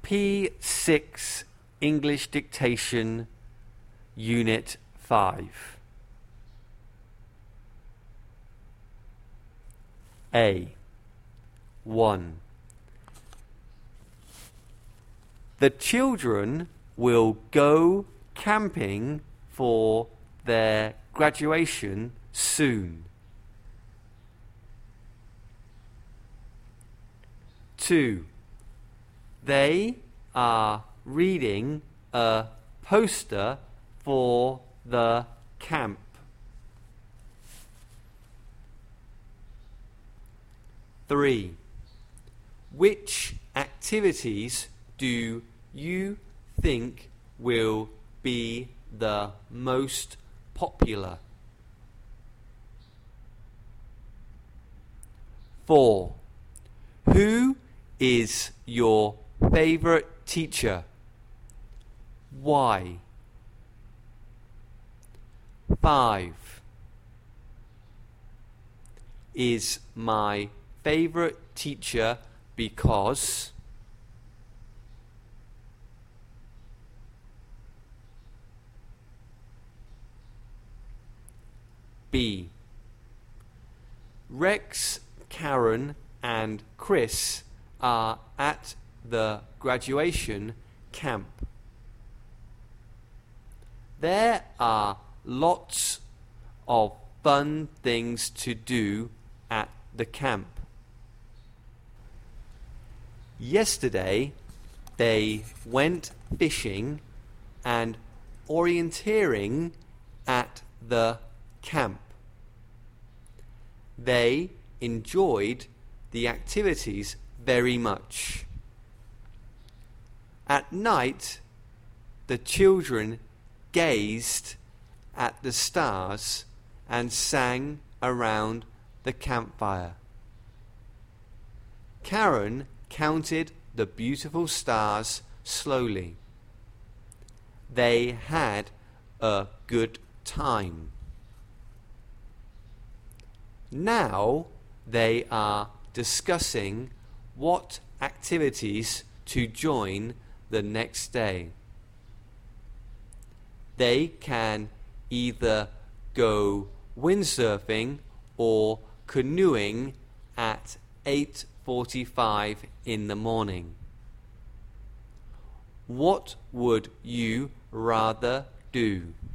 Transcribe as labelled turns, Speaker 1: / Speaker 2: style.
Speaker 1: P6 English Dictation, Unit 5. A. 1. The children will go camping for their graduation soon. 2. They are reading a poster for the camp. 3. Which activities do you think will be the most popular? 4. Who is your favorite teacher? Why? 5. Is my favorite teacher because? B. Rex, Karen, and Chris are at the graduation camp. There are lots of fun things to do at the camp. Yesterday, they went fishing and orienteering at the camp. They enjoyed the activities very much. At night, the children gazed at the stars and sang around the campfire. Karen counted the beautiful stars slowly. They had a good time. Now they are discussing what activities to join the next day. They can either go windsurfing or canoeing at 8:45 in the morning. What would you rather do?